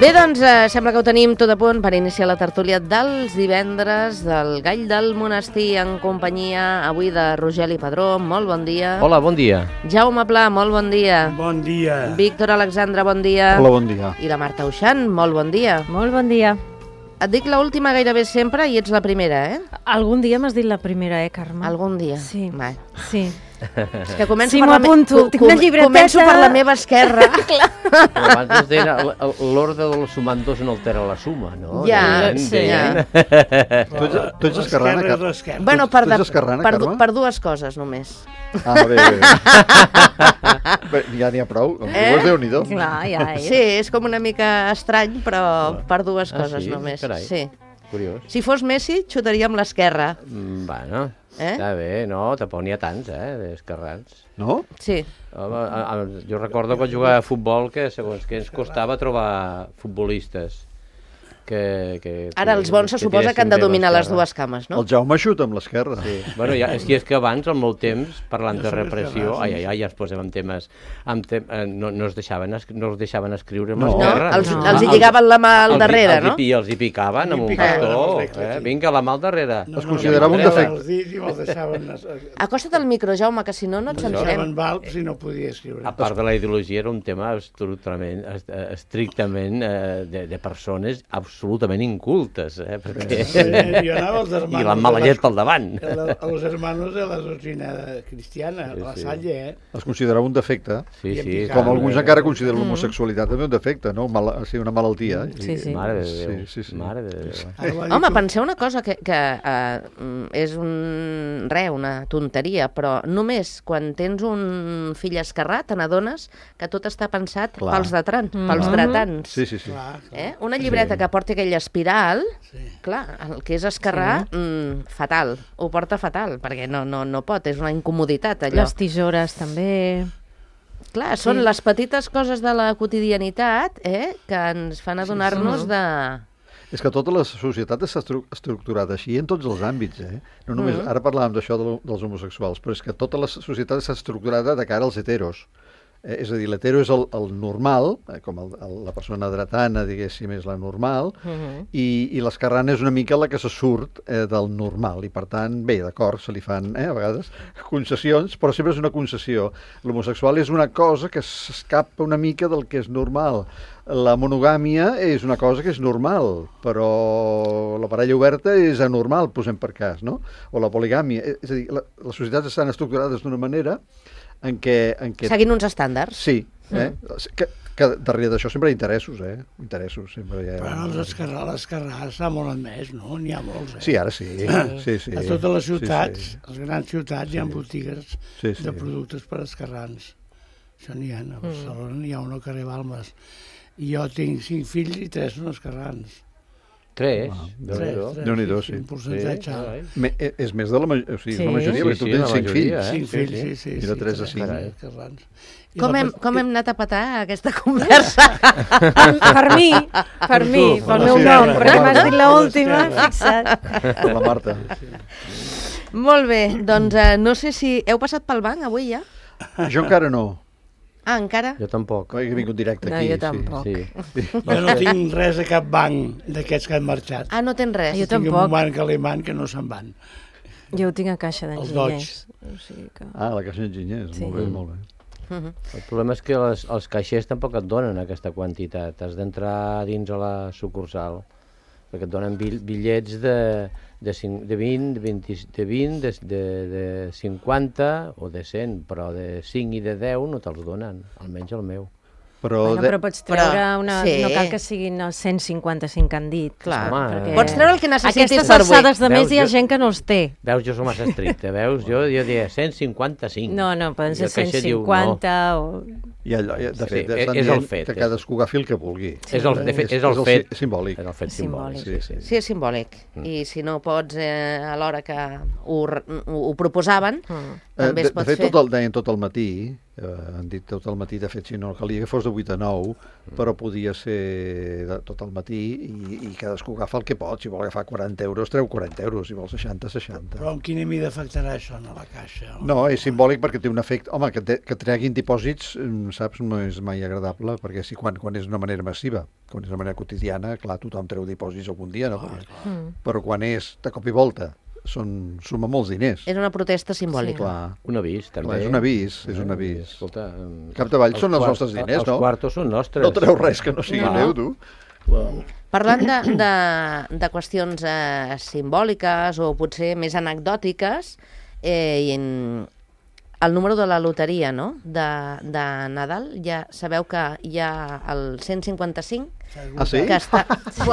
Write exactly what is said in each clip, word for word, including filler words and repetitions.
Bé, doncs, eh, sembla que ho tenim tot a punt per iniciar la tertúlia dels divendres del Gall del Monestir en companyia avui de Rogeli Padró. Molt bon dia. Hola, bon dia. Jaume Pla, molt bon dia. Bon dia. Víctor Alexandre, bon dia. Hola, bon dia. I la Marta Uixant, molt bon dia. Molt bon dia. Et dic l'última gairebé sempre i ets la primera, eh? Algun dia m'has dit la primera, eh, Carme? Algun dia. Sí. Va. Sí. És que començo Sí, per m'ho la me- apunto. co- Tinc una com- llibreteta. Començo per la meva esquerra. Però abans es deia l- l'ordre dels sumandos no altera la suma, no? Ja, Deien- sí, deien. Tu ets, tu ets esquerrana, L'esquerra és Carme? l'esquerra. Bueno, per, Tu ets de, esquerrana, per, Carme? per dues coses només. Ah, bé, bé, bé. bé ja n'hi ha prou. Amb Eh? dues, Déu-n'hi-do. Clar, ja és. Sí, és com una mica estrany, però per dues Ah, coses sí? només. Carai. Sí. Curiós. Si fos Messi, xutaria amb l'esquerra. Mm, bueno, Eh? està bé, no? Tampoc n'hi ha tants, eh, d'esquerrans. No? Sí. Home, a, a, jo recordo quan jugava a futbol que segons que ens costava trobar futbolistes que... que Ara els bons se suposa que han de tiressin bé dominar les l'esquerra. dues cames, no? El Jaume xuta amb l'esquerra. Sí. Bueno, ja, és que és que abans, al meu temps, parlant Jo de som repressió, esquerrans, ai, ai, ai, ja ens posem en temes... En te, eh, no, no, es deixaven, es- no els deixaven escriure amb No. No, l'esquerra. els, No. els hi lligaven la mà al Els hi- darrere, els hi no? pi- Els hi picaven amb un picaven bastó. amb el regle, Eh? sí. Vinga, la mà al darrere. No, Es no, considerava un no, defecte. Els dits i me'ls deixaven, els Acosta't al micro, Jaume, que si no, no et sentirem. deixaven valps i no podia escriure. A part de la ideologia, era un tema estrictament, est- eh, estrictament eh, de, de persones absolutament incultes, eh? Perquè... Sí, jo anava als hermanos I la mala de llet pel davant. A, la, a los hermanos de la doctrina cristiana, Sí, la sí. Salle, eh? Es considerava un defecte. Sí, I em sí. picava. Com alguns eh, encara consideren l'homosexualitat també un defecte, no? Mal, o sigui, una malaltia. Sí, sí. Mare de Déu. Sí, sí, sí. Mare de Déu. Ara ho ha Home, dit penseu una cosa que, que uh, és un... res, una tonteria, però només quan tens un fill esquerrà te n'adones que tot està pensat Clar. pels dretans, pels dretans. Sí, sí, sí. Clar, clar. Eh? Una llibreta que porti aquella espiral, Sí. clar, el que és esquerrà, mm, fatal, ho porta fatal, perquè no, no, no pot, és una incomoditat allò. Les tisores també. Clar, són Sí. les petites coses de la quotidianitat eh, que ens fan adonar-nos de... És que tota la societat està estru estructurada així en tots els àmbits, eh? No només, Mm. ara parlàvem d'això de lo- dels homosexuals, però és que tota la societat està estructurada de cara als heteros. Eh, és a dir, l'hetero és el, el normal, eh, com el, el, la persona dretana, diguéssim, és la normal, Mhm. i, i l'esquerrana és una mica la que se surt eh, del normal, i per tant, bé, d'acord, se li fan, eh, a vegades, concessions, però sempre és una concessió. L'homosexual és una cosa que s'escapa una mica del que és normal. La monogàmia és una cosa que és normal, però la parella oberta és anormal, posem per cas, no? O la poligàmia. Eh, És a dir, la, les societats estan estructurades d'una manera en què... En què Seguint uns estàndards. sí, eh? Que, que darrere d'això sempre hi ha interessos, eh? Interessos, sempre hi ha... Però els esquerrà, l'esquerrà està molt admès, no? N'hi ha molts, eh? Sí, ara sí. sí, sí. A totes les Sí, ciutats, sí. a les grans ciutats, hi ha botigues Sí, sí. de productes per esquerrans. Això n'hi ha. A Barcelona n'hi ha una al carrer Balmes. I jo tinc cinc fills i tres són esquerrans. Tres. Ah, Déu-n'hi-do. Déu-n'hi-do, sí. Un percentatge Sí, alt. carai. Me, eh, és més de la, ma o sigui, Sí. la majoria, Sí, perquè tu sí, tens la cinc majoria, fills. eh? Cinc Sí, fills, sí. sí, sí. I de sí, tres a tres cinc. esquerrans. I Com la hem, pe- com hem anat a petar aquesta conversa? Per mi, per mi, tu, pel per meu la nom, Sierra. perquè m'has dit Per l'última, l'esquerra. fixa't. Per la Marta. Molt bé, doncs eh, no sé si... Heu passat pel banc avui ja? Jo encara no. Ah, encara? Jo tampoc. He vingut directe No, aquí. jo sí. tampoc. Sí. Jo no tinc res a cap banc d'aquests que han marxat. Ah, no tens res. Jo Tinc un tampoc. banc alemany que no se'n van. Jo ho tinc a caixa Els d'enginyers. O sigui que... Ah, la caixa d'enginyers. Sí. Molt bé, molt bé. Mhm. El problema és que les, els caixers tampoc et donen aquesta quantitat. Has d'entrar dins a la sucursal, perquè et donen bill- bitllets de, de, cinc, de vint, de vint, de, vint de, de, de cinquanta o de cent, però de cinc i de deu no te'ls donen, almenys el meu. Però, Bueno, de... però pots treure Però, una... sí. No cal que siguin els cent cinquanta-cinc que han dit. Clar. Home, perquè Pots treure el que necessitis Aquestes per avui. alçades de més Veus, hi ha jo- gent que no els té. Veus, jo soc massa estricte, veus? Jo, jo diria cent cinquanta-cinc. No, no, poden I ser el caixer cent diu, cinquanta o... I allò, de Sí, fet, és- estan és el dient fet, que és- cadascú agafi el que vulgui. És el, de fet, és el és el fet si- simbòlic. És el fet simbòlic, Simbòlic. sí, sí. Sí, és simbòlic. I si no pots, eh, a l'hora que ho, re- ho, ho proposaven, Mm. també de, es pot de fet, fer. tot el, deien tot el matí, eh, han dit tot el matí, de fet, si no calia que fos de vuit a nou, però podia ser de, tot el matí i, i cadascú agafa el que pot. Si vol agafar quaranta euros, treu quaranta euros, si vol seixanta, seixanta. Però en quina mida afectarà això a la caixa? No, és simbòlic perquè té un efecte... Home, que, te, que treguin dipòsits, saps, no és mai agradable, perquè si quan, quan és d'una manera massiva, quan és d'una manera quotidiana, clar, tothom treu dipòsits algun dia, no? Clar, clar. Mm. Però quan és de cop i volta, són, suma molts diners. És una protesta simbòlica. Clar, Un avís, també. clar, és un avís, és un avís. Escolta... em- Capdavall són els quart- nostres diners, els no? Els quartos són nostres. No treu res que no sigui Clar. meu, tu. Parlant de, de, de qüestions eh, simbòliques o potser més anecdòtiques, eh, i en, el número de la loteria, no?, de, de Nadal, ja sabeu que hi ha el cent cinquanta-cinc, Ah, sí? que està...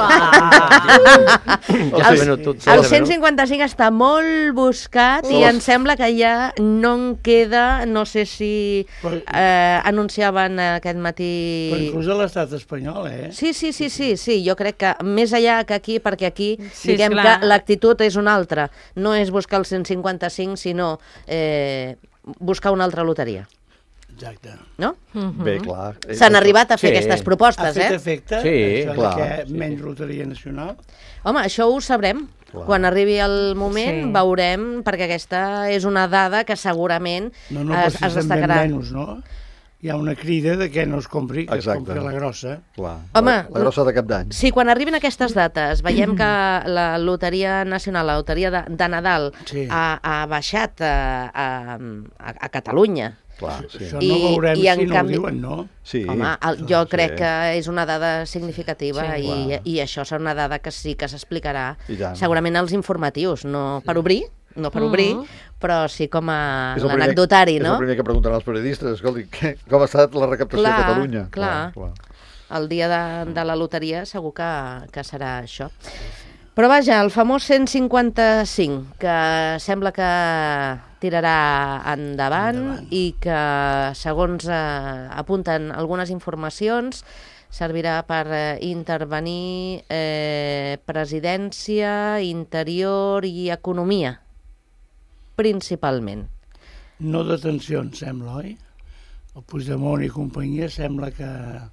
Ja El- sabem-ho tot, El ja cent sabem-ho. cinquanta-cinc està molt buscat i em sembla que ja no en queda, no sé si Però- eh, anunciaven aquest Però matí... inclús a l'estat espanyol, eh? Sí, sí, sí, sí, sí, jo crec que més allà que aquí, perquè aquí Sí, diguem esclar. que l'actitud és una altra. No és buscar el cent cinquanta-cinc, sinó eh, buscar una altra loteria, Exacte. no? Bé, clar. eh, S'han arribat a fer Sí. aquestes Ha propostes, fet eh? efecte, Sí, això clar, de que sí. menys loteria nacional? Home, això ho sabrem. Clar. Quan arribi el moment Sí. veurem, perquè aquesta és una dada que segurament No, no, es, però es si se'n ven destacarà. menys, no? Hi ha una crida de que no es compri, que Exacte. es compri la grossa. Clar. Home, la, la grossa de cap d'any. Si quan arribin aquestes dates veiem que la Loteria Nacional, la Loteria de, de Nadal, Sí. ha, ha baixat a, a, a, a Catalunya, Clar, sí. Això I- no veurem i en si no canvi- ho diuen, no? Sí. home, el, jo Sí. crec que és una dada significativa Sí. i, Clar. i això serà una dada que sí que s'explicarà I tant. segurament als informatius, no per obrir, no per Mhm. obrir, però sí com a És el primer- l'anecdotari, És no? el primer que preguntaran els periodistes. Escolti, què, com ha estat la recaptació Clar, a Catalunya? clar. clar. El dia de, de la loteria segur que, que serà això. Però vaja, el famós cent cinquanta-cinc, que sembla que tirarà endavant, endavant. I que, segons eh, apunten algunes informacions, servirà per eh, intervenir eh, presidència, interior i economia, principalment. No detencions, sembla, oi? El Puigdemont i companyia sembla que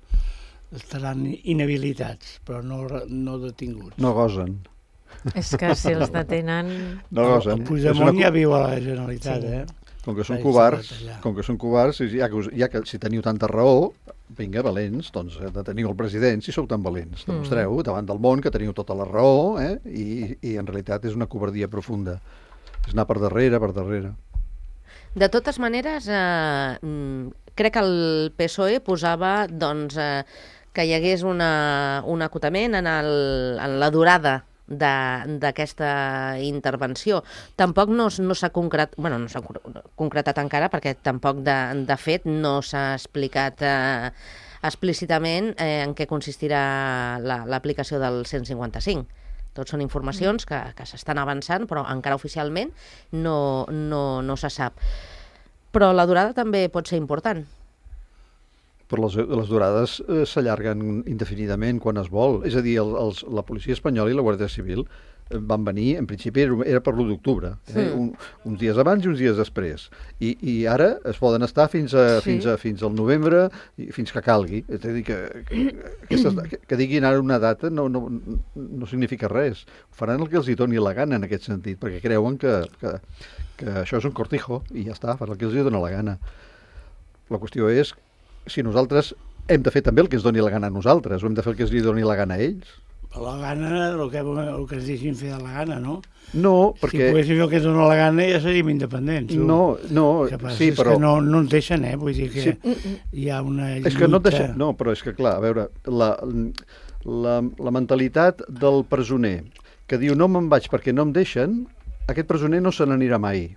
estaran inhabilitats, però no, re- no detinguts. No gosen. És que si els detenen... No el, gosen. el És Puigdemont una- ja viu a la Generalitat, Sí. eh? Com que són Està covards, instal·lat allà. com que són covards, ja que, us- ja que si teniu tanta raó, vinga, valents, doncs eh, deteniu el president si sou tan valents. Demostreu davant del món que teniu tota la raó, eh? I, i en realitat és una covardia profunda. És anar per darrere, per darrere. De totes maneres, eh, mm, crec que el P S O E posava doncs, eh, que hi hagués una, un acotament en, el, en la durada de- d'aquesta intervenció. Tampoc no, s- no s'ha concret, bueno, no s'ha cor- concretat encara, perquè tampoc de, de fet no s'ha explicat eh, explícitament eh, en què consistirà la- l'aplicació del cent cinquanta-cinc. Tots són informacions que, que s'estan avançant, però encara oficialment no, no, no se sap. Però la durada també pot ser important. Però les, les durades eh, s'allarguen indefinidament quan es vol. És a dir, el, els, la policia espanyola i la Guàrdia Civil eh, van venir, en principi era, era per l'u d'octubre, eh? Mm. Un, uns dies abans i uns dies després. I, i ara es poden estar fins, a, Sí. fins, a, fins al novembre, i fins que calgui. És a dir, que, que, aquestes, que, que diguin ara una data no, no, no significa res. Faran el que els hi doni la gana en aquest sentit, perquè creuen que, que, que això és un cortijo i ja està, faran el que els hi dona la gana. La qüestió és si nosaltres hem de fer també el que ens doni la gana a nosaltres, o hem de fer el que els li doni la gana a ells. La gana, el que, el que es deixin fer de la gana, no? No, Si perquè... poguéssim fer el que ens dona la gana ja seríem independents. tu. No, no, El que passa sí, és però... que no, no ens deixen, eh? Vull dir que Sí. hi ha una lluita... És que no et deixa... No, però és que, clar, a veure, la, la, la mentalitat del presoner que diu no me'n vaig perquè no em deixen, aquest presoner no se n'anirà mai.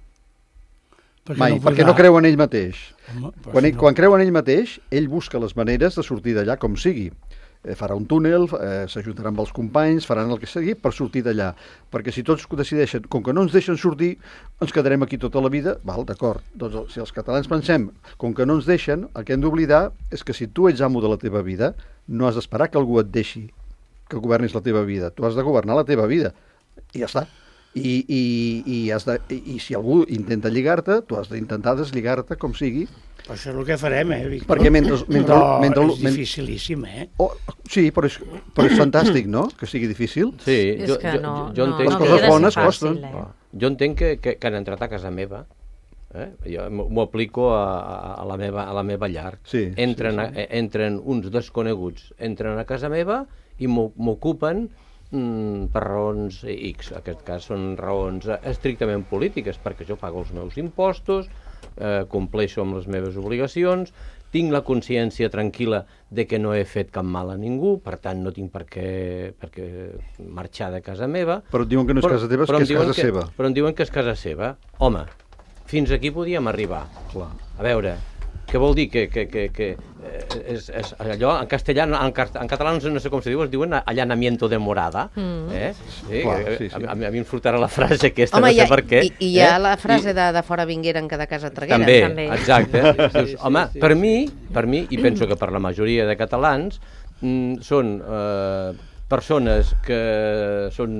Mai, perquè no creu en ell mateix. Home, però Quan, si ell, no- quan creu en ell mateix, ell busca les maneres de sortir d'allà com sigui. Eh, farà un túnel, eh, s'ajuntarà amb els companys, faran el que sigui per sortir d'allà. Perquè si tots decideixen, com que no ens deixen sortir, ens quedarem aquí tota la vida, val, d'acord. Doncs el- si els catalans pensem, com que no ens deixen, el que hem d'oblidar és que si tu ets amo de la teva vida, no has d'esperar que algú et deixi que governis la teva vida. Tu has de governar la teva vida. I ja està. I, i, i, has de, i, i si algú intenta lligar-te, tu has d'intentar deslligar-te com sigui. Però això és el que farem, eh, Víctor? Perquè mentre... mentre, però mentre és dificilíssim, eh? Oh, sí, però és, però és fantàstic, no?, que sigui difícil. Sí, És jo, que jo, no, jo no, entenc... no coses havia de ser bones fàcil, costen. eh? Jo entenc que, que, que han entrat a casa meva, eh? Jo m'ho aplico a, a, a, la meva, a la meva llar. Sí, entren, sí, sí. A, entren uns desconeguts, entren a casa meva i m'ocupen mm, per raons X. En aquest cas són raons estrictament polítiques, perquè jo pago els meus impostos, eh, compleixo amb les meves obligacions, tinc la consciència tranquil·la de que no he fet cap mal a ningú, per tant no tinc per què, per què marxar de casa meva. Però et diuen que no és casa teva, és que és casa que, seva. Però em diuen que és casa seva. Home, fins aquí podíem arribar. Clar. A veure, què vol dir? Que, que, que, que és, és allò, en castellà, en, en català no sé com se diu, es diuen allanamiento de morada. Mm. Eh? Sí, Clar, sí, sí. A, a, a mi em sortarà la frase aquesta, Home, no sé ha, per què. I, i hi ha eh? la frase I, de, de fora vingueren que de casa tragueren. També, també. exacte. Sí, Dius, sí, home, sí, per sí. mi, per mi, i penso que per la majoria de catalans, mm, són eh, persones que són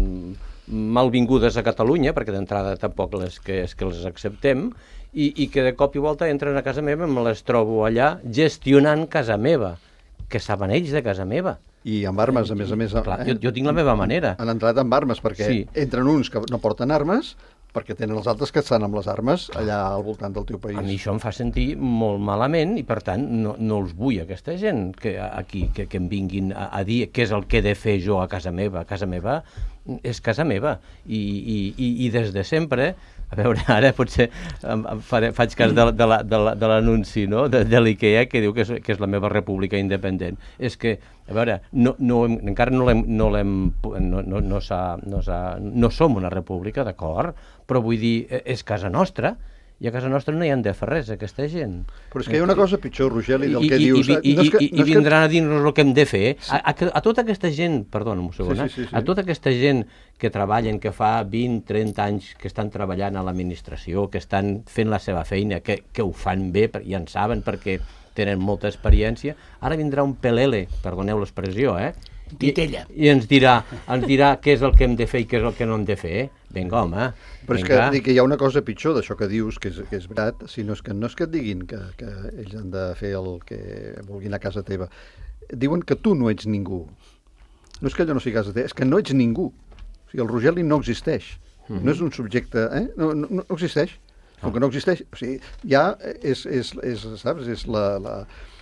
malvingudes a Catalunya, perquè d'entrada tampoc les que, és que les acceptem, i, i que de cop i volta entren a casa meva i me les trobo allà gestionant casa meva, que saben ells de casa meva. I amb armes, a més a més. Clar, eh? jo, jo tinc la meva manera. Han entrat amb armes, perquè Sí. entren uns que no porten armes, perquè tenen els altres que estan amb les armes allà al voltant del teu país. A mi això em fa sentir molt malament i, per tant, no, no els vull, aquesta gent que aquí que, que em vinguin a, a dir què és el que he de fer jo a casa meva. A casa meva és casa meva. I, i, i, i des de sempre, a veure, ara potser em, em faré, faig cas de, de, la, de, la, de l'anunci, no?, de, de l'IKEA, que diu que és, que és la meva república independent. És que, a veure, no, no hem, encara no l'hem, no l'hem, no, no, no, s'ha, no, s'ha, no som una república, d'acord, però vull dir, és casa nostra, i a casa nostra no hi han de fer res, aquesta gent. Però és que hi ha una cosa pitjor, Rogeli, del I, que i, dius. I, i, no és que, i, no i és que... vindran a dir-nos el que hem de fer. A, a, a tota aquesta gent, perdona un segon, Sí, eh? sí, sí, sí. A tota aquesta gent que treballen, que fa vint, trenta anys que estan treballant a l'administració, que estan fent la seva feina, que, que ho fan bé i en saben perquè tenen molta experiència, ara vindrà un pelele, perdoneu l'expressió, eh? Titella. I, i ens dirà, ens dirà què és el que hem de fer i què és el que no hem de fer. Vinga, home. Però és que, dic que hi ha una cosa pitjor d'això que dius, que és, que és veritat, sinó és que no és que et diguin que, que ells han de fer el que vulguin a casa teva. Diuen que tu no ets ningú. No és que allò no sigui casa teva, és que no ets ningú. O sigui, el Rogeli no existeix. Mm-hmm. No és un subjecte, eh? No, no, no existeix. Com que no existeix, o sigui, ja és, és, és saps, és la... la...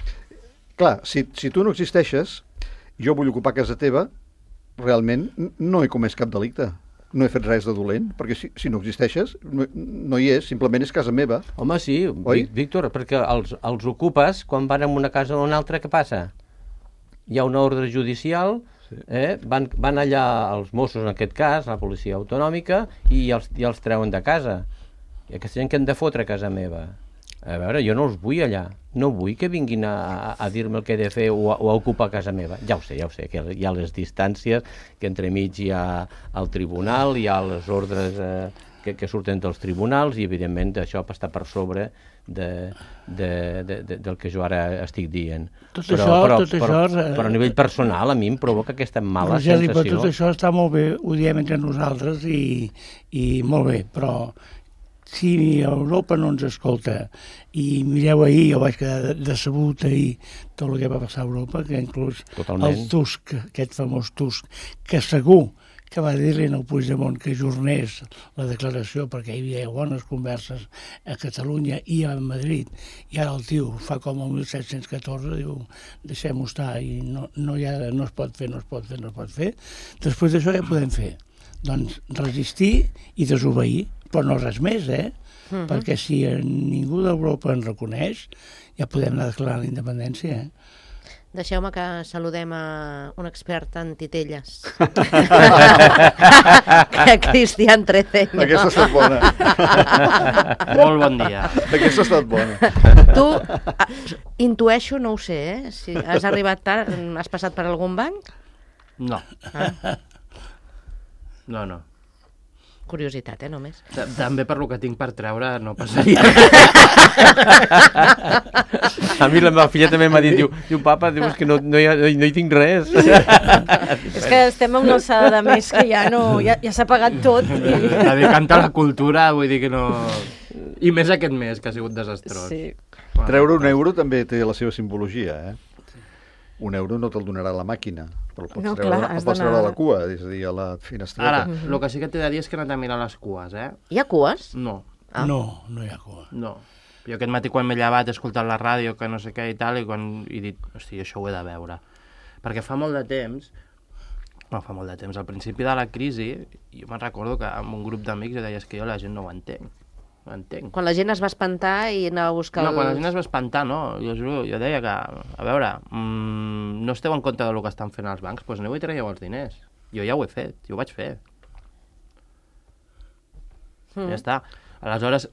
Clar, si, si tu no existeixes, jo vull ocupar casa teva, realment no he comès cap delicte. No he fet res de dolent, perquè si, si no existeixes, no, no hi és, simplement és casa meva. Home, sí, Oi? Víctor, perquè els, els ocupes, quan van a una casa o una altra, què passa? Hi ha una ordre judicial, sí. eh? van, van allà els Mossos, en aquest cas, la policia autonòmica, i els, i els treuen de casa. I aquesta gent que han de fotre a casa meva. A veure, jo no els vull allà. No vull que vinguin a, a, a dir-me el que he de fer o a, o a ocupar casa meva. Ja ho sé, ja ho sé, que hi ha les distàncies, que entremig hi ha el tribunal, hi ha les ordres eh, que, que surten dels tribunals i, evidentment, això està per sobre de, de, de, de, del que jo ara estic dient. Tot però, això, però, tot però, això... però, però a nivell personal a mi em provoca aquesta mala Rogeli, sensació. però tot això està molt bé, ho diem entre nosaltres i, i molt bé, però si Europa no ens escolta i mireu ahir, jo vaig quedar decebut ahir tot el que va passar a Europa, que inclús Totalment. el Tusk, aquest famós Tusk, que segur que va dir-li al Puigdemont que ajornés la declaració perquè hi havia bones converses a Catalunya i a Madrid, i ara el tio fa com el mil set-cents catorze, diu deixem-ho estar i no, no, ha, no es pot fer, no es pot fer, no es pot fer. Després d'això què podem fer? Doncs resistir i desobeir, però no res més, eh? Uh-huh. Perquè si ningú d'Europa ens reconeix, ja podem anar declarant la independència, eh? Deixeu-me que saludem a un expert en titelles. Cristian Treceño. Aquesta ha estat bona. Molt bon dia. Aquesta ha estat bona. Tu, a, intueixo, no ho sé, eh? Si has arribat tard, has passat per algun banc? No. Ah. No, no. Curiositat, eh, només. També per lo que tinc per treure no passaria. A mi la meva filla també m'ha dit, diu, diu papa, diu, és que no, no, hi, ha, no hi tinc res. És que estem a una alçada de més que ja no, ja, ja s'ha pagat tot. I... Dedicant a la cultura, vull dir que no... I més aquest mes, que ha sigut desastrós. Sí. Treure un euro també té la seva simbologia, eh? Un euro no te'l donarà la màquina, però el pots No, treure, clar, el has pots treure a d'anar- la cua, és a dir, a la finestreta. Ara, el que sí que t'he de dir és que he anat a mirar les cues, eh? Hi ha cues? No, Ah. No, no hi ha cua. no. Jo aquest matí quan m'he llevat he escoltat la ràdio, que no sé què i tal, i quan he dit, hosti, això ho he de veure. Perquè fa molt de temps, no, fa molt de temps, al principi de la crisi, jo me'n recordo que amb un grup d'amics jo deia, és que jo la gent no ho entenc, no ho entenc. Quan la gent es va espantar i anava a buscar... No, quan la els- gent es va espantar, no. Jo, juro, jo deia que, a veure, mmm, no esteu en compte del que estan fent els bancs, doncs aneu i traieu els diners. Jo ja ho he fet, jo ho vaig fer. Mm. Ja està. Aleshores,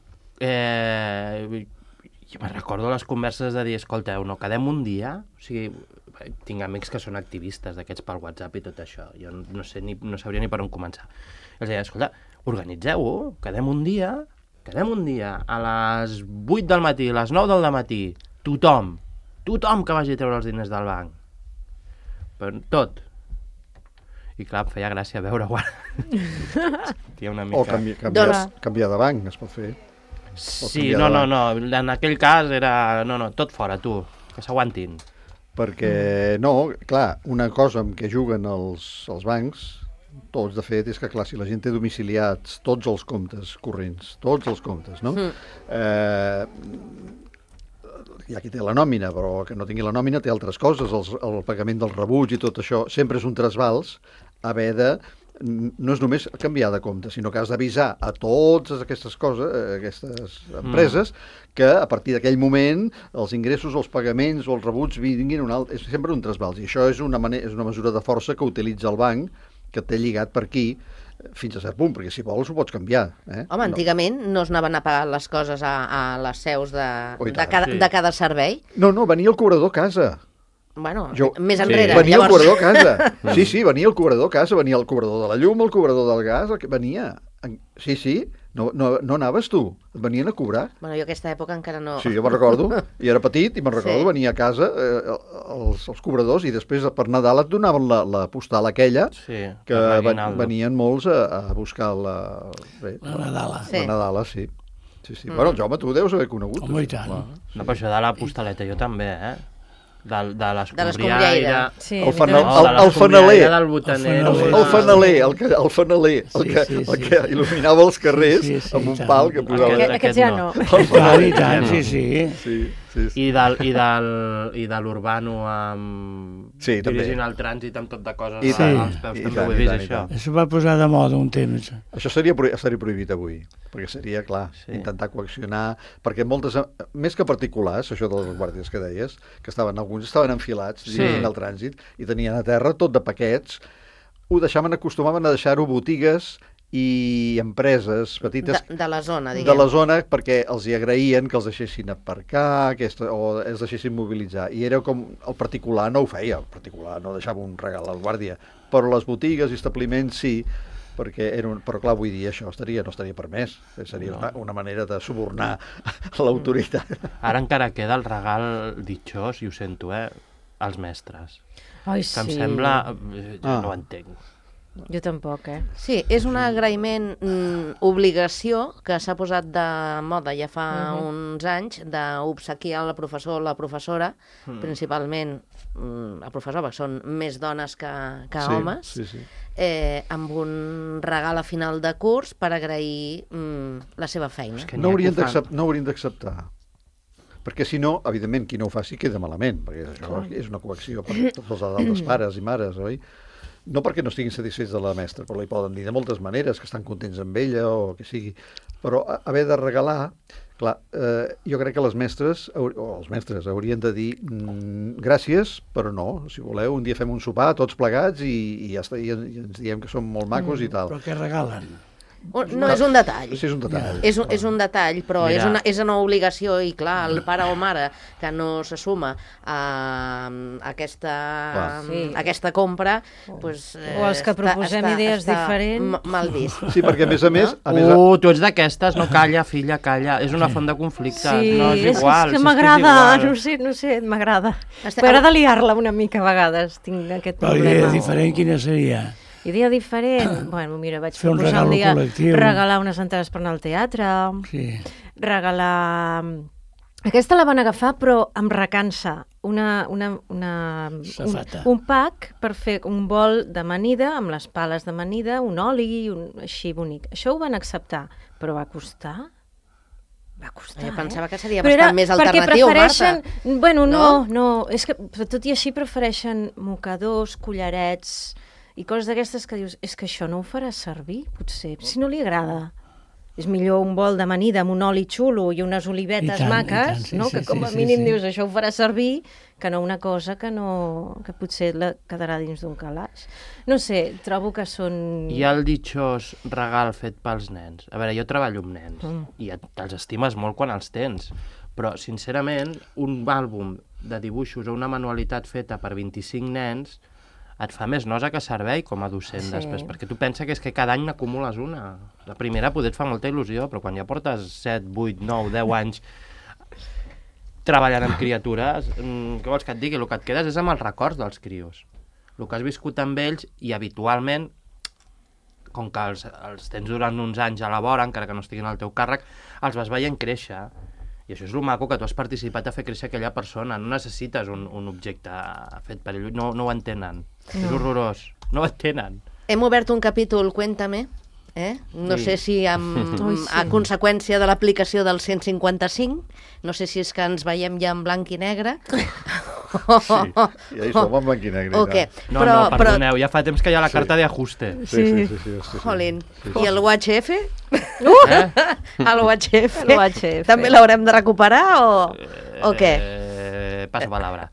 eh, jo me'n recordo les converses de dir, escolteu, no quedem un dia, o sigui, tinc amics que són activistes d'aquests pel WhatsApp i tot això, jo no, sé ni, no sabria ni per on començar. Els deia, escolta, organitzeu-ho, quedem un dia, quedem un dia a les vuit del matí, a les nou del matí, tothom, tothom que vagi a treure els diners del banc. Però tot. I clar, em feia gràcia veure quan... Tia, una mica... O canvi, canviar, Doncs- canviar de banc, es pot fer. Sí, canviar no, de no, banc. no, en aquell cas era... No, no, tot fora, tu, que s'aguantin. Perquè, no, clar, una cosa amb què juguen els, els bancs, tots, de fet, és que, clar, si la gent té domiciliats tots els comptes corrents, tots els comptes, no? Mm. Eh, hi ha qui té la nòmina, però que no tingui la nòmina té altres coses, els, el pagament dels rebuts i tot això, sempre és un trasbals haver de... No és només canviar de compte, sinó que has d'avisar a totes aquestes coses, eh, aquestes empreses, mm. que a partir d'aquell moment els ingressos, els pagaments o els rebuts vinguin un alt... És sempre un trasbals, i això és una, manera, és una mesura de força que utilitza el banc, que té lligat per aquí, fins a cert punt, perquè si vols ho pots canviar. Eh? Home, antigament no es anaven a pagar les coses a, a les seus de, Oh, i de, tant, cada, sí. de cada servei. No, no, venia el cobrador a casa. Bueno, Jo- més Sí. enrere. Venia Llavors... el cobrador a casa. Sí, sí, venia el cobrador a casa, venia el cobrador de la llum, el cobrador del gas, el que venia. En- Sí, sí, no, no, no anaves tu, et venien a cobrar. Bueno, jo aquesta època encara no... Sí, jo me'n recordo, i era petit, i me'n recordo, Sí. venia a casa eh, els, els cobradors, i després per Nadal et donaven la, la postal aquella, Sí, que per ven, l'aguinaldo. venien molts a, a buscar la... Bé, La Nadala. Sí. La Nadala, sí. Sí, sí. Mm. Bueno, Jaume, tu ho deus haver conegut. Home, i això, tant. clar. No, però això de la postaleta jo també, eh? De, de l'escombriaire... l'escombriaire. Sí, El a mi fanal- també. No, de el- el l'escombriaire fanaler. del botanero. El El, el fanaler, el, que, el fanaler, el, Sí, que, sí, el sí. que il·luminava els carrers Sí, sí, amb un tant. pal que posava... Aquest- Aquest, aquest ja no. El Clar, fanaler. i tant, sí, sí. Sí, sí, sí. I del, i del, i de l'urbano amb... Sí, també. dirigint el trànsit amb tot de coses I a- tant, als peus, i també tant, ho he i vist, tant, i això. tant. Això va posar de moda un temps. Això seria, pro- estaria prohibit avui, perquè seria, clar, Sí. sí. intentar coaccionar, perquè moltes, més que particulars, això dels guàrdies que deies, que estaven, alguns estaven enfilats Sí. dirigint el trànsit i tenien a terra tot de paquets, ho deixaven, acostumaven a deixar-ho botigues i empreses petites De, de la zona, de diguem. la zona perquè els hi agraïen que els deixessin aparcar aquesta, o els deixessin mobilitzar. I era com... El particular no ho feia, el particular no deixava un regal al guàrdia, però les botigues i establiments sí, perquè era un... Però clar, vull dir, això estaria, no estaria permès. Seria No. una, una manera de subornar l'autoritat. Ara encara queda el regal ditxós, i ho sento, eh? Als mestres. Ai, Que em sí. sembla... eh, Jo Ah. no ho entenc. Jo tampoc, eh? Sí, és un agraïment, mm, obligació, que s'ha posat de moda ja fa uh -huh. uns anys, d'obsequiar el professor o la professora, Mm. principalment mm, el professor, perquè són més dones que, que Sí, homes, sí, sí. Eh, amb un regal a final de curs per agrair mm, la seva feina. És que No n'hi ha haurien que ho fan. d'accept- no haurien d'acceptar. Perquè si no, evidentment, qui no ho faci queda malament, perquè això és una coacció per tots els adults, pares i mares, oi? No perquè no estiguin satisfets de la mestra, però li poden dir de moltes maneres, que estan contents amb ella o que sigui. Però a- haver de regalar, clar, eh, jo crec que les mestres, haur- o els mestres, haurien de dir mm, gràcies, però no. Si voleu, un dia fem un sopar tots plegats i, i ja està, i, i ens diem que som molt macos i tal. Però què regalen? No, és un detall. Sí, és un detall. És un, és un detall, però Mira. és una, és una obligació i, clar, el pare o mare que no se suma a, a aquesta, Sí. aquesta compra, pues, eh, O els que proposem idees diferents. ma- mal vist. Sí, perquè a més a més... A més a... Uh, tu ets d'aquestes, no calla, filla, calla. És una font de conflicte. Sí, no és igual. és que si m'agrada, és no sé, no sé, m'agrada. Està- M'agrada liar-la una mica a vegades, tinc aquest Però idea problema. diferent quina seria? Idea diferent? Bueno, mira, vaig Fer un proposar un regalo dia col·lectiu. regalar unes entrades per anar al teatre, Sí. regalar... Aquesta la van agafar, però em recansa. Una, una, una, un, Safata. un pack per fer un bol d'amanida, amb les pales d'amanida, un oli, un, així bonic. Això ho van acceptar, però va costar... Va costar, Jo pensava eh? que seria Però bastant més perquè alternatiu, prefereixen... Marta. Bueno, no, No? no, és que però tot i així prefereixen mocadors, collarets i coses d'aquestes que dius, és que això no ho farà servir, potser, si no li agrada. És millor un bol d'amanida amb un oli xulo i unes olivetes I tant, i maques, tant, sí, no? sí, que com a sí, sí, mínim sí. dius, això ho farà servir, que no una cosa que no que potser la quedarà dins d'un calaix. No sé, trobo que són... Hi ha el ditxós regal fet pels nens. A veure, jo treballo amb nens Mm. i et- te'ls estimes molt quan els tens, però, sincerament, un àlbum de dibuixos o una manualitat feta per vint-i-cinc nens et fa més nosa que servei com a docent Sí. després, perquè tu pensa que és que cada any n'acumules una. La primera poder et fa molta il·lusió, però quan ja portes set, vuit, nou, deu anys treballant amb criatures, mm, què vols que et digui? El que et quedes és amb els records dels crios. El que has viscut amb ells i habitualment, com que els, els tens durant uns anys a la vora, encara que no estiguin al teu càrrec, els vas veient créixer. I això és el maco, que tu has participat a fer créixer aquella persona. No necessites un, un objecte fet per ell. No, no ho entenen. No. És horrorós. No ho entenen. Hem obert un capítol Cuéntame, eh? No Sí. sé si amb, Ui, sí. a conseqüència de l'aplicació del cent cinquanta-cinc, no sé si és que ens veiem ja en blanc i negre. Sí, ja hi som en blanc i negre. O què? No, però, no, perdoneu, ja fa temps que hi ha la carta d'ajuste. Sí, sí, sí. sí, sí, sí. Jolín. I el U H F? Eh? El U H F? El U H F. També l'haurem de recuperar o, o què? Eh, passa palabra.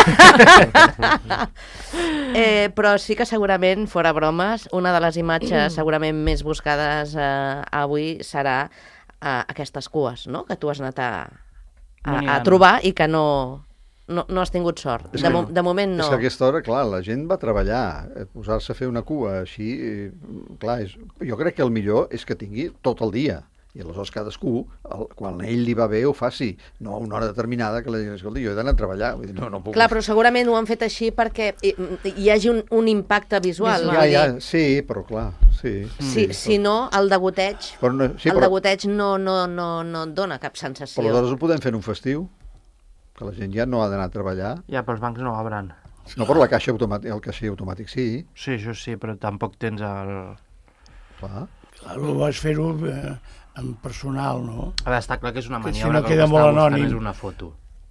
Eh, però sí que segurament, fora bromes, una de les imatges segurament més buscades eh, avui serà eh, aquestes cues, no?, que tu has anat a, a, No n'hi a ha. trobar i que no, no, no has tingut sort. És De, que- mo de moment no. És que a aquesta hora, clar, la gent va treballar, eh, posar-se a fer una cua així, eh, clar, és, jo crec que el millor és que tingui tot el dia. I aleshores cadascú, el, quan a ell li va bé, ho faci. No a una hora determinada que la gent, escolta, jo he d'anar a treballar. Vull dir, no, no puc. Clar, però segurament ho han fet així perquè hi, hi hagi un, un impacte visual. Ja, vull ja, dir, sí, però clar, sí. Si, si no, el degoteig, Però no, sí, el però, degoteig no, no, no, no et dona cap però sensació. aleshores ho podem fer en un festiu, que la gent ja no ha d'anar a treballar. Ja, però els bancs no obren. No, per la caixa automàtic, el caixer automàtic sí, Sí, això sí, però tampoc tens el... clar. Clar, ho vas fer-ho eh, amb personal, no? A veure, està clar que és una Que si maniobra no que el queda que molt està buscant anònim. és una foto.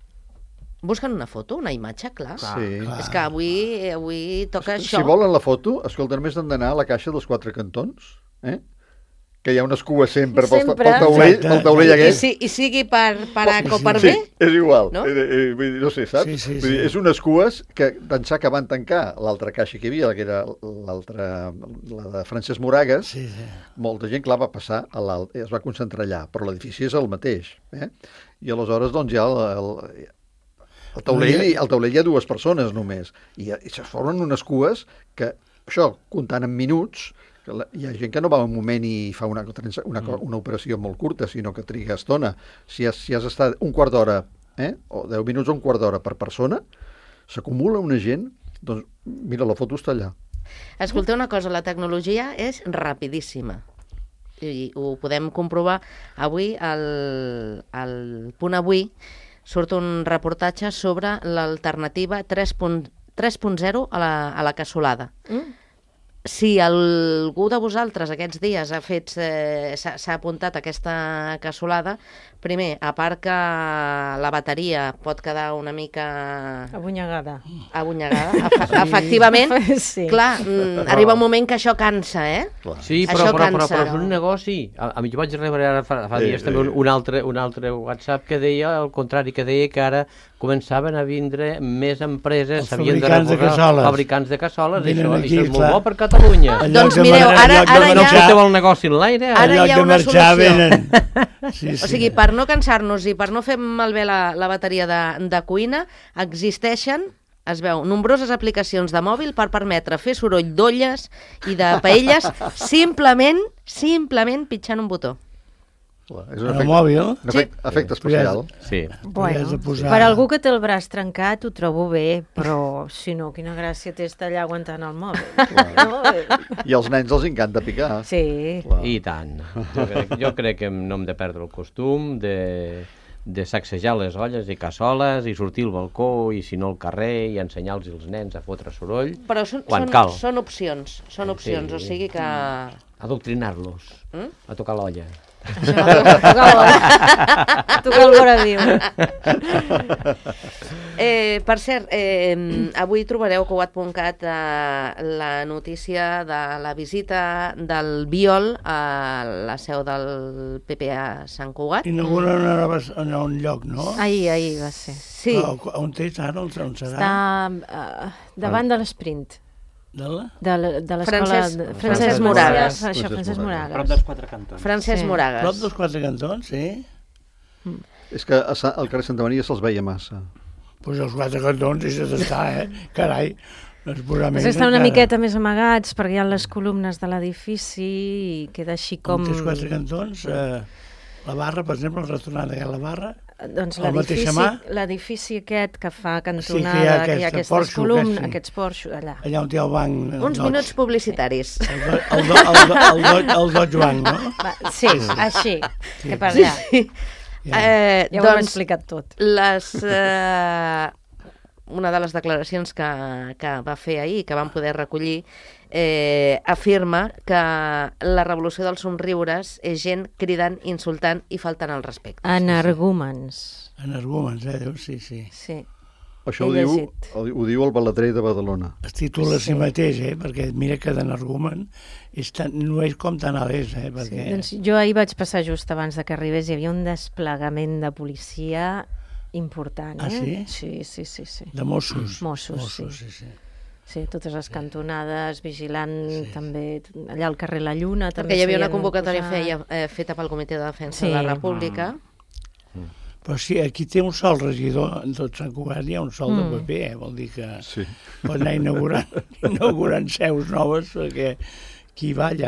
Busquen una foto, una imatge, clar. Clar. Sí. Clar. És que avui, avui toca Si això. volen la foto, escolta, només han d'anar a la caixa dels quatre cantons, eh? que hi ha unes cues sempre, pel, Sempre. pel taulell, Exacte. pel taulell I, aquest. si, I sigui per, per A o per Sí, B, és igual. No? No, eh, eh, vull dir, no sé, saps? Sí, sí, Vull dir, sí. és unes cues que d'ençà que van tancar l'altra caixa que hi havia, la que era l'altra, la de Francesc Moragues, Sí, sí. molta gent, clar, va passar a l'alt, es va concentrar allà, però l'edifici és el mateix. Eh? I aleshores, doncs, ja el, el, el, taulell, el taulell hi ha dues persones només, i, i se formen unes cues que, això, comptant en minuts, que la, hi ha gent que no va un moment i fa una, una, una operació molt curta, sinó que triga estona. Si has, si has estat un quart d'hora, eh? o deu minuts o un quart d'hora per persona, s'acumula una gent, doncs, mira, la foto està allà. escolteu una cosa, la tecnologia és rapidíssima. I ho podem comprovar. Avui, al, al Punt Avui, surt un reportatge sobre l'alternativa tres punt zero a la, a la cassolada. Mm? Si algú de vosaltres aquests dies ha fet, eh, s'ha s'ha apuntat a aquesta cassolada, primer, a part que la bateria pot quedar una mica Abunyegada. abunyegada, efe efectivament, Sí. clar, mm, arriba un moment que això cansa, eh? Clar. Sí, Això però, però, però, cansa. però és un negoci. A, a mi jo vaig rebre ara fa, fa Eh, dies també un, eh. un, altre, un altre WhatsApp que deia al contrari, que deia que ara començaven a vindre més empreses, Els s'havien de fabricants de reposar, cassoles. fabricants de cassoles, i Venen això, aquí, això és molt clar. bo per Catalunya. En Doncs lloc de mireu, mar- en ara- lloc de ara No ja- marxar- foteu el negoci en l'aire. Ara en lloc hi ha de una marxar solució. venen. Sí, sí. O sigui, per no cansar-nos i per no fer malbé la, la bateria de, de cuina, existeixen, es veu, nombroses aplicacions de mòbil per permetre fer soroll d'olles i de paelles simplement, simplement pitjant un botó. Clar, és En un el efecte, mòbil, un efecte, efecte especial. Sí. Bueno, has de posar- per algú que té el braç trencat ho trobo bé, però si no, quina gràcia té estar allà aguantant el mòbil. No? I als nens els encanta picar. Sí. Clar. I tant. Jo crec, jo crec que no hem de perdre el costum de, de sacsejar les olles i cassoles i sortir al balcó i si no al carrer i ensenyar-los als nens a fotre soroll Però són, quan són, cal. són opcions, són opcions, Sí. o sigui que... Adoctrinar-los Mm? a tocar l'olla. Això, tocar el vora. Tocar el vora viu. Eh, per cert, eh, avui trobareu a Cugat punt cat eh, la notícia de la visita del Biol a la seu del P P a Sant Cugat. Inauguren una nova, en un lloc, no? Ahir, ahir va ser. Sí, Però on és ara? On serà? Està uh, davant de l'Sprint. De la? De, la- de l'escola... Francesc- de- Francesc Això, Moragas. Francesc Francesc Moragas. Prop Moragas. dels quatre cantons. Francesc Sí. Moragas. Prop dels quatre cantons, sí? És que a Sa- al carrer Santa Maria se'ls veia massa. Doncs pues els quatre cantons hi s'ha d'estar, eh? Carai, no és posar més Has d'estar una encara. miqueta més amagats perquè hi ha les columnes de l'edifici i queda així com... On tens quatre cantons, eh, la barra, per exemple, el restaurant de la barra, Doncs al mateix l'edifici mà? l'edifici aquest que fa Sí, que hi cantonada, ha que hi ha, aquesta aquestes porxo, columnes, aquest, sí. aquests porxos, allà. allà on hi ha el banc... el Uns Dodge. minuts publicitaris. El, do, el, do, el, do, el, do, el Dodge Bank, no? Va, sí, així, que per allà. Ja. Eh, Ja ho hem doncs, explicat tot. les, eh, una de les declaracions que, que va fer ahir, que vam poder recollir, eh, afirma que la revolució dels somriures és gent cridant, insultant i faltant al respecte. Energúmens. Energúmens, eh? Diu, sí, sí. Sí. Això He ho diu, llegit. ho diu el baladrer de Badalona. Es titula a si Sí. mateix, eh? Perquè mira que d'energumen és tan, no és com tan a l'est, eh? Sí, Perquè... doncs jo ahir vaig passar just abans de que arribés, hi havia un desplegament de policia important, eh? Ah, sí? Sí, sí, sí, sí. De Mossos. Mossos, Mossos, sí, sí. Sí, totes les cantonades, vigilant sí. també, allà al carrer La Lluna. També Perquè hi havia una s'havien convocatòria posat. feia, eh, feta pel Comitè de Defensa Sí. de la República. Però sí, aquí té un sol regidor, en tot Sant Cugat hi ha un sol Mm. de paper, eh? Vol dir que Sí. pot anar inaugurant, inaugurant seus noves, perquè qui va allà?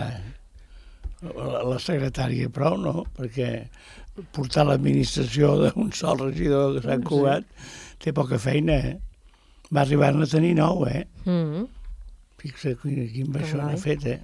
La, la secretària prou, no? Perquè portar l'administració d'un sol regidor de Sant Cugat té poca feina, eh? Va arribar-ne a tenir nou, eh? Mm. Fixa quin, quin baixó noi. n'ha fet, eh?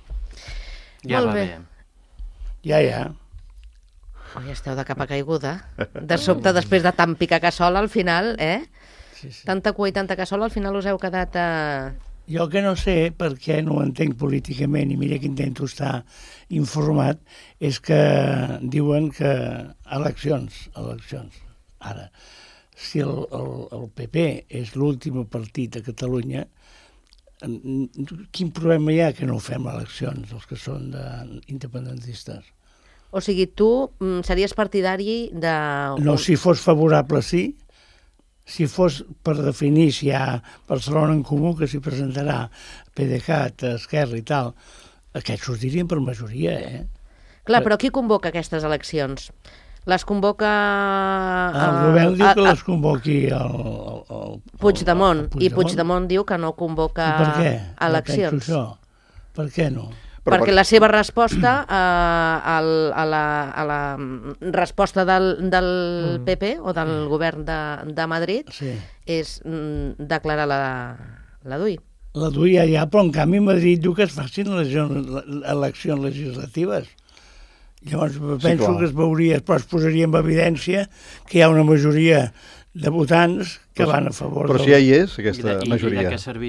Ja Molt va bé. bé. Ja, ja. Oi, esteu de capa caiguda. De sobte, després de tant picar cassola, al final, eh? Sí, sí. Tanta cua i tanta cassola, al final us heu quedat a... Jo que no sé, perquè no ho entenc políticament, i mira que intento estar informat, és que diuen que eleccions, eleccions. Ara, si el, el, el P P és l'últim partit a Catalunya, en- quin problema hi ha que no fem eleccions, els que són de, independentistes? O sigui, tu mm, series partidari de... No, si fos favorable, sí. Si fos per definir si hi ha Barcelona en Comú, que s'hi presentarà PDeCAT, Esquerra i tal, aquests sortirien per majoria, eh? Clar, però qui convoca aquestes eleccions? Les convoca... El eh, govern diu a- que a- les convoqui el, el, el, Puigdemont, el- el i Puigdemont diu que no convoca I per què? No eleccions. penso això. Per què no? Però Perquè per- la seva resposta eh, al, a, la, a la resposta del, del Mm. P P o del govern de, de Madrid Sí. és mm, declarar la, la D U I. La duia ja, però en canvi Madrid diu que es facin les eleccions legislatives. Llavors penso clar. que es veuria, però es posaria en evidència que hi ha una majoria de votants que Però- van a favor Però del... si ja hi és, I aquesta de, i, I majoria. de què serviria?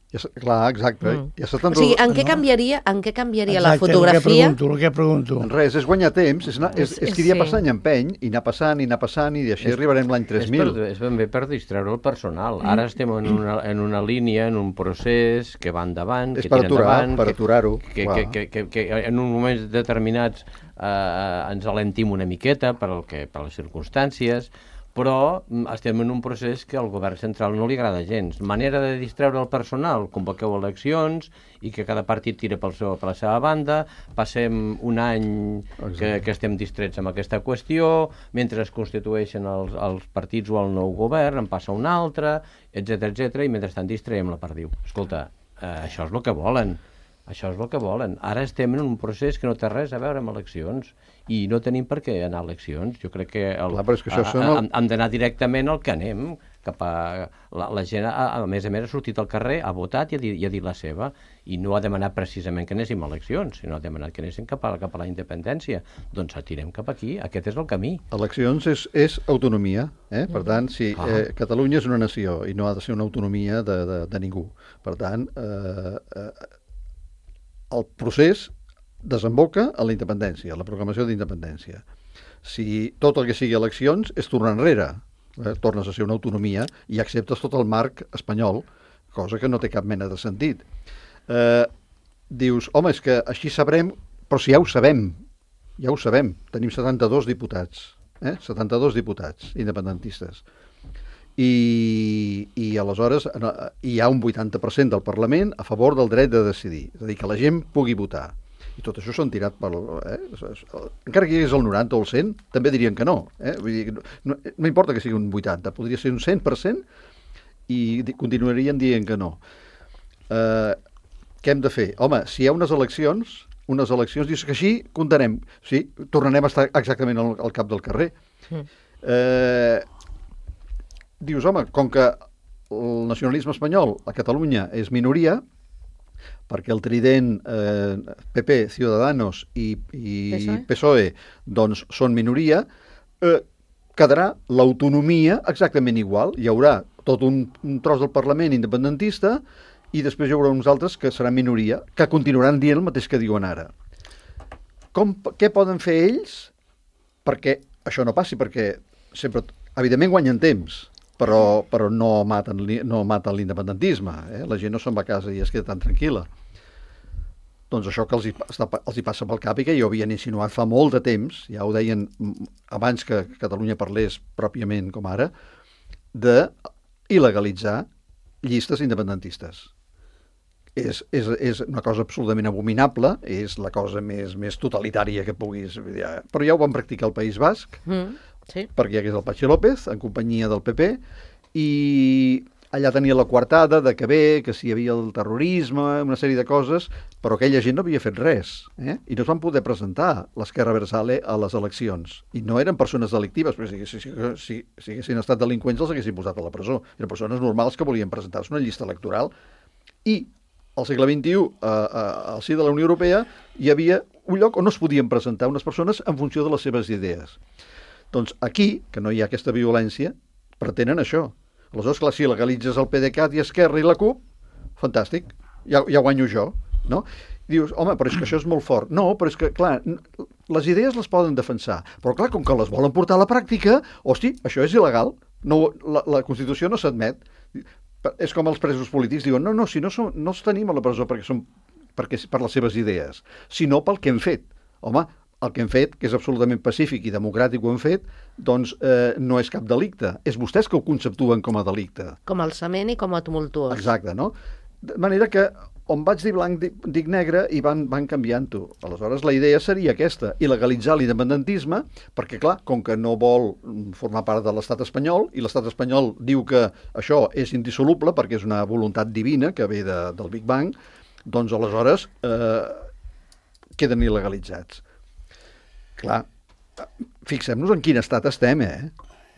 Ja, clar, exacte. Mm. Ja o sigui, en què canviaria, en què canviaria exacte, la fotografia? Exacte, el que pregunto, el que pregunto. En res, és guanyar temps, és, anar, és, és que dia Sí. passant i empeny, i anar passant, i anar passant, i així És- arribarem l'any tres mil. És, per, és ben bé per distreure el personal. Ara estem en una, en una línia, en un procés que va endavant, És que per tira aturar, endavant, per que- aturar-ho. que, que, que, que, que en uns moments determinats eh, ens alentim una miqueta per, el que, per les circumstàncies, però mm, estem en un procés que al govern central no li agrada gens. Manera de distreure el personal, convoqueu eleccions i que cada partit tira pel seu, per la seva banda, passem un any que, que estem distrets amb aquesta qüestió, mentre es constitueixen els, els partits o el nou govern, en passa un altre, etcètera etcètera i mentrestant distraiem la perdiu. Escolta, eh, això és el que volen. Això és el que volen. Ara estem en un procés que no té res a veure amb eleccions i no tenim per què anar a eleccions. Jo crec que, el, Clar, però és que això a, són a, el- hem d'anar directament al que anem. Cap a, la, la gent, a, a més a més, ha sortit al carrer, ha votat i ha, dit, i ha dit la seva, i no ha demanat precisament que anéssim a eleccions, sinó ha demanat que anéssim cap a, cap a la independència. Doncs atirem cap aquí, aquest és el camí. Eleccions és, és autonomia, eh? Per tant, si Ah. eh, Catalunya és una nació i no ha de ser una autonomia de, de, de ningú. Per tant, eh, eh, el procés desemboca a la independència, a la proclamació d'independència. Si tot el que sigui eleccions és tornar enrere, eh? Tornes a ser una autonomia i acceptes tot el marc espanyol, cosa que no té cap mena de sentit. Eh, dius, home, és que així sabrem, però si ja ho sabem, ja ho sabem, tenim setanta-dos diputats, eh? setanta-dos diputats independentistes. I, i aleshores no, hi ha un vuitanta per cent del Parlament a favor del dret de decidir, és a dir, que la gent pugui votar. I tot això s'han tirat pel... Eh? Encara que hi hagués el noranta o el cent, també dirien que no. Eh? Vull dir, no, no importa que sigui un vuitanta, podria ser un cent per cent i di- continuarien dient que no. Eh, què hem de fer? Home, si hi ha unes eleccions, unes eleccions, dius que així comptarem. Sí, tornarem a estar exactament al, al cap del carrer. Eh, dius, home, com que el nacionalisme espanyol a Catalunya és minoria, perquè el trident eh, P P, Ciudadanos i, i P S O E. P S O E doncs són minoria, eh, quedarà l'autonomia exactament igual. Hi haurà tot un, un tros del Parlament independentista i després hi haurà uns altres que seran minoria, que continuaran dient el mateix que diuen ara. Com, què poden fer ells perquè això no passi? Perquè sempre, evidentment guanyen temps, però, però no maten, li- no maten l'independentisme. Eh? La gent no se'n va a casa i es queda tan tranquil·la. Doncs això que els hi, està, els hi passa pel cap i que jo havien insinuat fa molt de temps, ja ho deien mm, abans que Catalunya parlés pròpiament com ara, de il·legalitzar llistes independentistes. És, és, és una cosa absolutament abominable, és la cosa més, més totalitària que puguis... Ja, però ja ho van practicar al País Basc, Mm, sí. perquè hi hagués el Patxi López, en companyia del P P, i allà tenia la coartada de que bé, que si hi havia el terrorisme, una sèrie de coses, però aquella gent no havia fet res, eh? I no es van poder presentar l'Esquerra Abertzale a les eleccions. I no eren persones delictives, però si, si, si, si, si haguessin estat delinqüents els haguessin posat a la presó. Eren persones normals que volien presentar-se a una llista electoral. I al segle vint-i-u, a, a, al si de la Unió Europea, hi havia un lloc on no es podien presentar unes persones en funció de les seves idees. Doncs aquí, que no hi ha aquesta violència, pretenen això. Aleshores, clar, si legalitzes el PDeCAT i Esquerra i la CUP, fantàstic, ja, ja guanyo jo, no? I dius, home, però és que això és molt fort. No, però és que, clar, n- les idees les poden defensar, però clar, com que les volen portar a la pràctica, hosti, això és il·legal, no, la, la Constitució no s'admet. És com els presos polítics diuen, no, no, si no, som, no els tenim a la presó perquè són, perquè, per les seves idees, sinó pel que hem fet. Home, el que hem fet, que és absolutament pacífic i democràtic ho hem fet, doncs eh, no és cap delicte. És vostès que ho conceptuen com a delicte. Com a alçament i com a tumultuós. Exacte, no? De manera que on vaig dir blanc dic, dic negre i van, van canviant-ho. Aleshores, la idea seria aquesta, il·legalitzar l'independentisme, perquè, clar, com que no vol formar part de l'estat espanyol, i l'estat espanyol diu que això és indissoluble perquè és una voluntat divina que ve de, del Big Bang, doncs aleshores eh, queden il·legalitzats. Clar, fixem-nos en quin estat estem, eh?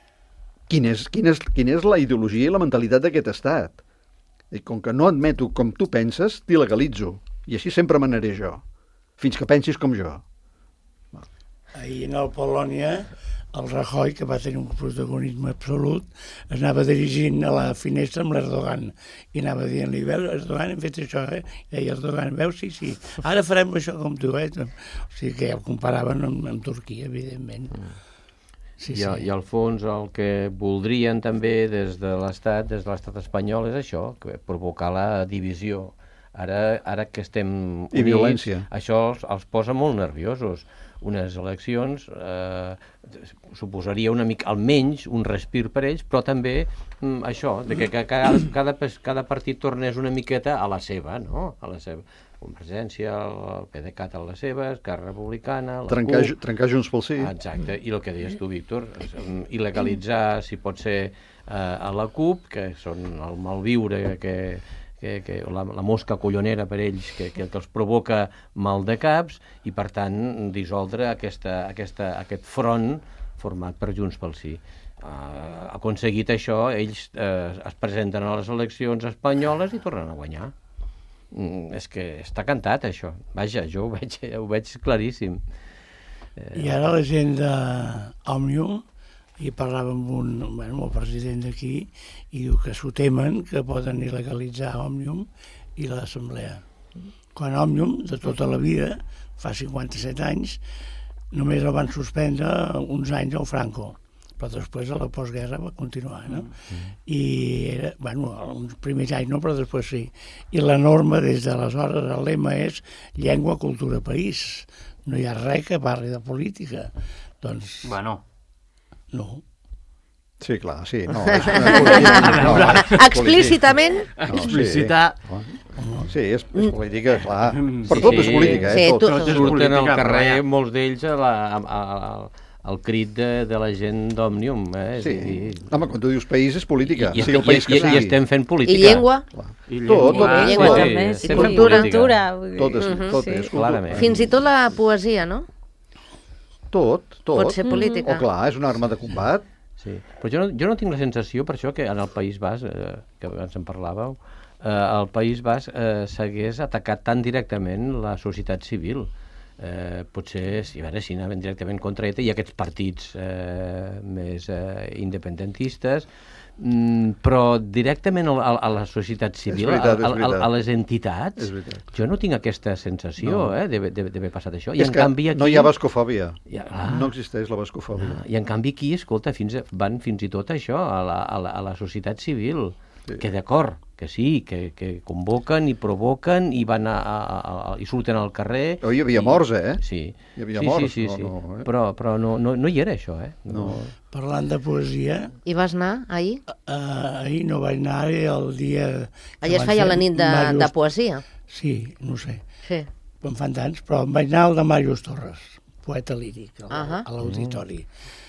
Quin és, quin és, quina és la ideologia i la mentalitat d'aquest estat? I com que no admeto com tu penses, t'il·legalitzo. I així sempre manaré jo, fins que pensis com jo. Ahir a Polònia el Rajoy, que va tenir un protagonisme absolut, es anava dirigint a la finestra amb l'Erdogan i anava dient-li, veus, Erdogan, hem fet això, eh? I deia Erdogan, veus, sí, sí, ara farem això com tu, eh? O sigui que ja el comparaven amb, amb Turquia, evidentment. Sí, I, sí. I al fons el que voldrien també des de l'Estat, des de l'Estat espanyol, és això, que provocar la divisió. Ara, ara que estem units, I violència. això els, els posa molt nerviosos. Unes eleccions eh, suposaria una mica, almenys un respir per ells, però també mm, això, de que cada, cada, cada partit tornés una miqueta a la seva, no? A la seva Convergència, el PDeCAT a la seva, Esquerra Republicana, la Trencar, CUP... trencar Junts pel Sí. Exacte, i el que deies tu, Víctor, il·legalitzar, si pot ser, eh, a la CUP, que són el malviure que... que, que la, la mosca collonera per ells que, que, que els provoca mal de caps i per tant dissoldre aquesta, aquesta, aquest front format per Junts pel Sí. Uh, aconseguit això, ells uh, es presenten a les eleccions espanyoles i tornen a guanyar. Mm, és que està cantat això, vaja, jo ho veig, ho veig claríssim. I ara la gent d'Òmnium, i parlava amb un, bueno, el president d'aquí, i diu que s'ho temen, que poden il·legalitzar Òmnium i l'Assemblea. Quan Òmnium, de tota la vida, fa cinquanta-set anys, només el van suspendre uns anys al Franco, però després a la postguerra va continuar, no? Mm. I era, bueno, uns primers anys no, però després sí. I la norma des d'aleshores, el lema és llengua, cultura, país. No hi ha res que parli de política. Doncs... Bueno... No. Sí, clar, sí. No, és una política, no, és explícitament... No, explicitar... Sí, és, és política, clar. Per Sí, tot sí. és política, eh? Sí, tot. tu- Tot és Surten al política, carrer, però ja- molts d'ells, a la, a, a, a, al crit de, de la gent d'Òmnium. Eh? Sí. I, Home, quan tu dius país, és política. i, sigui el i, país que i, i sigui. estem fent I política. llengua, I Tot, tot, llengua, I llengua tot. també, Sí, sí. estem fent cultura. política. Cultura, vull dir. Tot és, Mhm, tot sí. és cultura. Clarament. fins i tot la poesia, no? Tot, tot. Pot ser política. O clar, és una arma de combat. Sí. Però jo no, jo no tinc la sensació, per això, que en el País Basc, eh, que abans en parlàveu, eh, el País Basc eh, s'hagués atacat tan directament la societat civil. Eh, potser, si, a veure, si anaven directament contra E T A i aquests partits eh, més eh, independentistes, mm, però directament a, a, a la societat civil, veritat, és a, a, veritat. a les entitats, És veritat. jo no tinc aquesta sensació No. eh, d'haver d'haver passat això. I És en que canvi aquí... no hi ha bascofòbia. Ja, ah. No existeix la bascofòbia. Ah, I en canvi aquí, escolta, fins a, van fins i tot a això, a la, a la, a la societat civil, Sí. que d'acord, que sí, que, que convoquen i provoquen i van a, a, a, a, i surten al carrer... Oh, hi havia i- morts, eh? Sí, Hi havia sí, morts, sí, sí, no, sí. no, eh? Però, però no, no, no hi era això, eh? No. Parlant de poesia, I vas anar ahir? eh, ahir no vaig anar, era el dia... que Ahir es van feia fer la nit de, Màrius- de poesia. Sí, no ho sé, Sí. en fan tants, però em vaig anar al de Màrius Torres, poeta líric, al, Ahà. a l'auditori.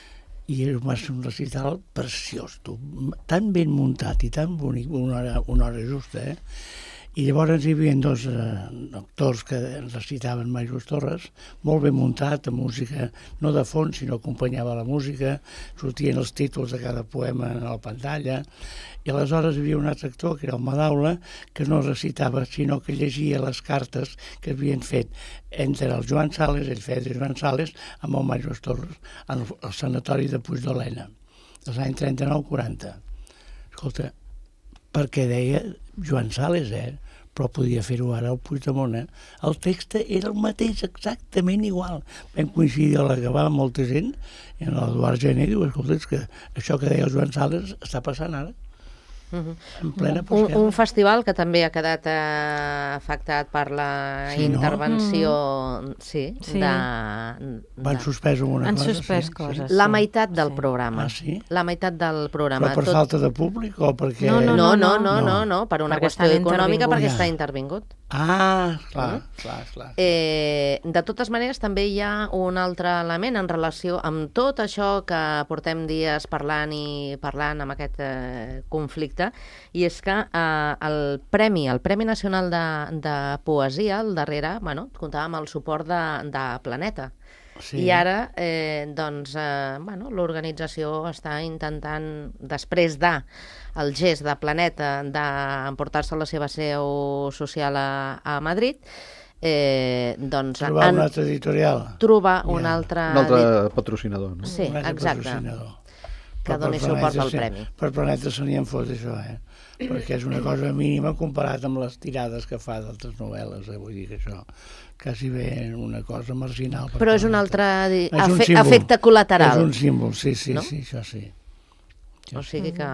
I va ser un recital preciós, tu, tan ben muntat i tan bonic, una hora, una hora justa, eh? I llavors hi havia dos eh, actors que recitaven Màrius Torres, molt ben muntat, amb música, no de fons, sinó acompanyava la música, sortien els títols de cada poema a la pantalla, i aleshores hi havia un altre actor, que era el Madaula, que no recitava, sinó que llegia les cartes que havien fet entre el Joan Sales, ell feia de Joan Sales, amb el Màrius Torres, al, al sanatori de Puigdolena, dels anys trenta-nou quaranta. Escolta, perquè deia Joan Sales, eh? Però podia fer-ho ara al Puigdemont, eh? El text era el mateix, exactament igual. Vam coincidir a l'acabar amb molta gent, i en l'Eduard Gené diu, escolta, és que això que deia el Joan Sales està passant ara, Mhm. en plena Un, postguerra. un festival que també ha quedat eh, afectat per la Sí, no? intervenció sí, Sí. de, Van de suspès alguna Han cosa. suspès sí, coses. la sí. meitat del Sí. programa. Ah, sí? La meitat del programa. Però per Tot- falta de públic o perquè... No, No, no, no, no, no. no, per una Perquè qüestió estan econòmica, perquè intervinguts. està intervingut. Ah, clar, clar, clar. Eh, de totes maneres, també hi ha un altre element en relació amb tot això que portem dies parlant i parlant amb aquest eh, conflicte, i és que eh, el Premi, el Premi Nacional de, de Poesia, al darrere, bueno, comptava amb el suport de, de Planeta. Sí. I ara, eh, doncs, eh, bueno, l'organització està intentant, després de el gest de Planeta d'emportar-se la seva seu social a, a Madrid, eh, doncs, Trobar han, un altre editorial. trobar Ja. un altre... Un altre patrocinador, no? Sí, Un altre exacte. patrocinador. Que Però doni per suport Planeta al se- premi. Per Planeta se n'hi en fot, això, eh? Perquè és una cosa mínima comparat amb les tirades que fa d'altres novel·les, eh? Vull dir que això quasi bé una cosa marginal. per Però és un Planeta. altre di- És un efe- símbol. efecte col·lateral. És un símbol, sí, sí, No? sí, això sí. O sigui que...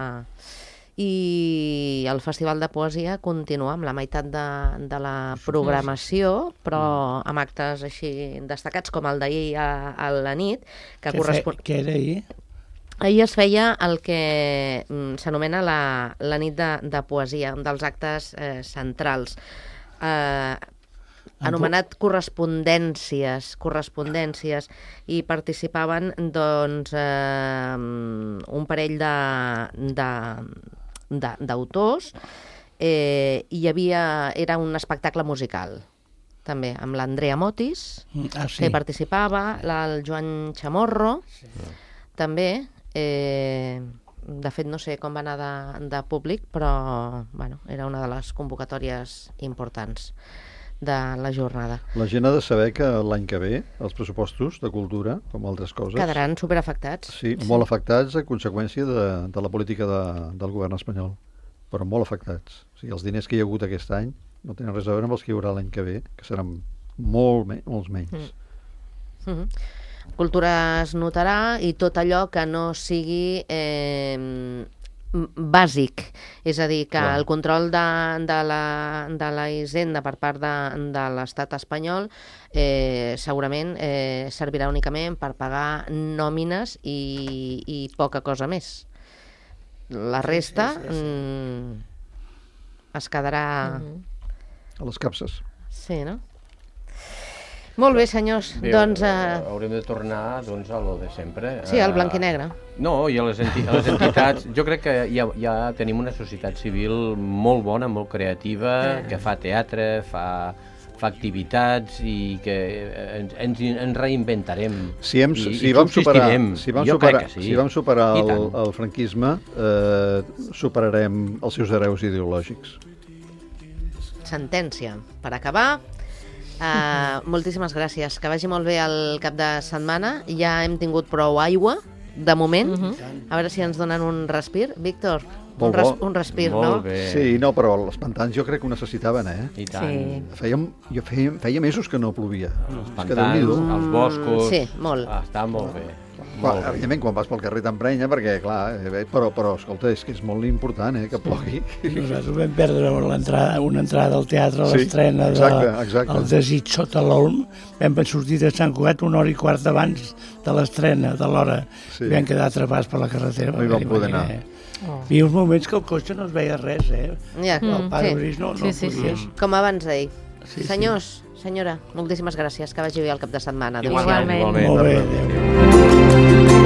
I el Festival de Poesia continua amb la meitat de, de la programació, però amb actes així destacats com el d'ahir a, a la nit, que Què, correspon... fe, què era ahir? Ahir es feia el que mm, s'anomena la, la nit de, de poesia, un dels actes eh, centrals, eh, anomenat correspondències, correspondències, i participaven doncs, eh, un parell de, de, de, d'autors, eh, i hi havia, era un espectacle musical, també, amb l'Andrea Motis, Mm, Ah, sí. que hi participava, la- el Joan Chamorro, també, eh, de fet no sé com va anar de, de públic, però bueno, era una de les convocatòries importants de la jornada. La gent ha de saber que l'any que ve els pressupostos de cultura, com altres coses, Quedaran superafectats. sí, molt afectats a conseqüència de, de la política de, del govern espanyol, però molt afectats. O sigui, els diners que hi ha hagut aquest any no tenen res a veure amb els que hi haurà l'any que ve, que seran molt me molts menys. Mm. Mm-hmm. Cultura es notarà i tot allò que no sigui eh, m- bàsic, és a dir, que Clar. el control de, de, la, de la Hisenda per part de, de l'estat espanyol eh, segurament eh, servirà únicament per pagar nòmines i, i poca cosa més. La resta sí, sí, sí, sí. Mm, es quedarà... Mhm. A les capses. Sí, no? Molt bé, senyors. Bé, doncs... eh, Eh... haurem de tornar doncs, a lo de sempre. Sí, al Eh, blanc i negre. No, i a les, enti a les entitats. Jo crec que ja, ja tenim una societat civil molt bona, molt creativa, que fa teatre, fa, fa activitats i que ens, ens, ens reinventarem. Si, hem, I, si, i vam superar, subsistirem. si vam Jo superar, crec que sí. si vam superar I el, tant. el franquisme, eh, superarem els seus hereus ideològics. Sentència. Per acabar, uh, moltíssimes gràcies. Que vagi molt bé el cap de setmana. Ja hem tingut prou aigua, de moment. Uh -huh. A veure si ens donen un respir. Víctor, un, Molt res bo. un respir, Molt no? bé. Sí, no, però els pantans jo crec que ho necessitaven, eh? I tant. Sí. Fèiem, jo feia, feia mesos que no plovia. Els És que pantans, Déu-n'hi-do. els boscos... Sí, molt. Ah, està molt bé. Clar, Molt bé. evidentment, quan vas pel carrer t'emprenya, perquè, clar, eh, però, però, escolta, és que és molt important, eh, que plogui. Nosaltres vam perdre l'entrada, una entrada al teatre, a Sí, l'estrena exacte, de exacte. El desig sota l'Olm. Vam sortir de Sant Cugat una hora i quart abans de l'estrena, de l'hora. Sí. Sí. Vam quedar atrapats per la carretera. No hi vam poder anar. Oh. Hi havia uns moments que el cotxe no es veia res, eh? Ja, El mm, pare sí. Bris no, no Sí, sí, sí. podies. Com abans d'ahir. Sí, sí. Senyors, senyora, moltíssimes gràcies. Que vagi bé el cap de setmana. Igualment. Adéu-siau. Igualment. Molt bé, adéu.